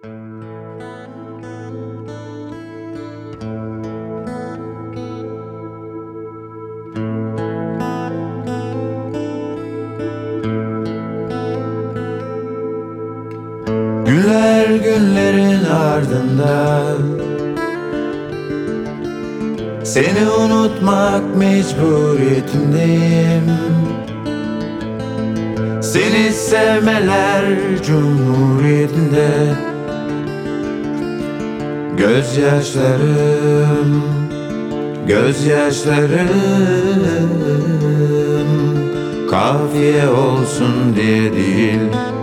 Günler günlerin ardından seni unutmak mecburiyetindeyim. Seni sevmeler cumhuriyetinde. Gözyaşlarım, gözyaşlarım kafiye olsun diye değil.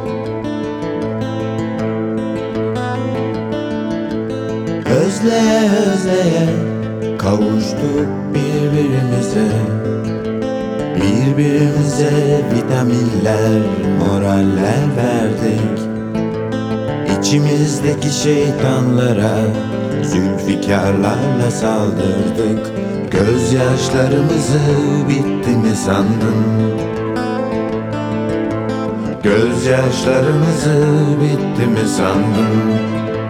Özleye özleye kavuştuk birbirimize. Birbirimize vitaminler, moraller verdik. İçimizdeki şeytanlara zülfikarlarla saldırdık. Gözyaşlarımızı bitti mi sandın? Gözyaşlarımızı bitti mi sandın?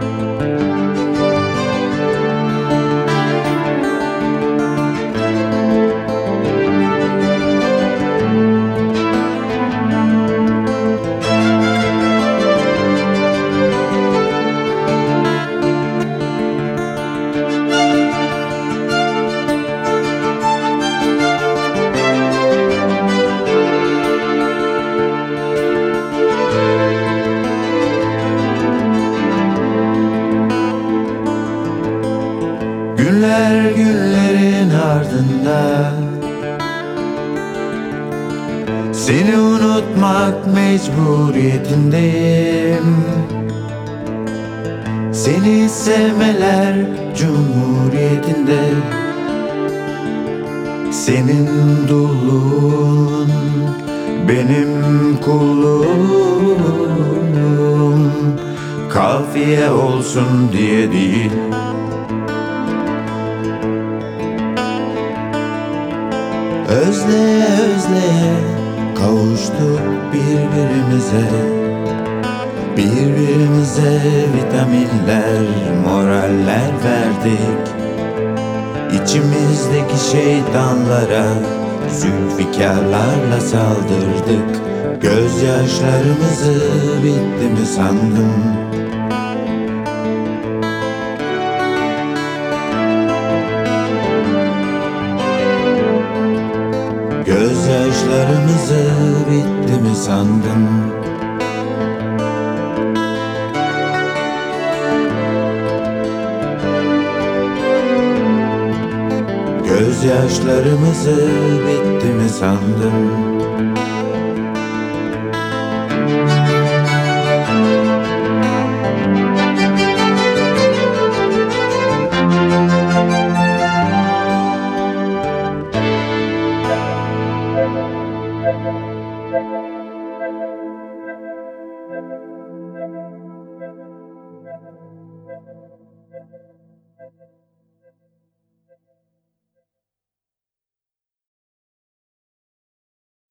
Günler günlerin ardında seni unutmak mecburiyetindeyim. Seni sevmeler cumhuriyetinde. Senin dulluğun benim kulluğum. Kafiye olsun diye değil. Özleye özleye kavuştuk birbirimize. Birbirimize vitaminler, moraller verdik. İçimizdeki şeytanlara zülfikarlarla saldırdık. Gözyaşlarımızı bitti mi sandın? Gözyaşlarımızı bitti mi sandın? Gözyaşlarımızı bitti mi sandın?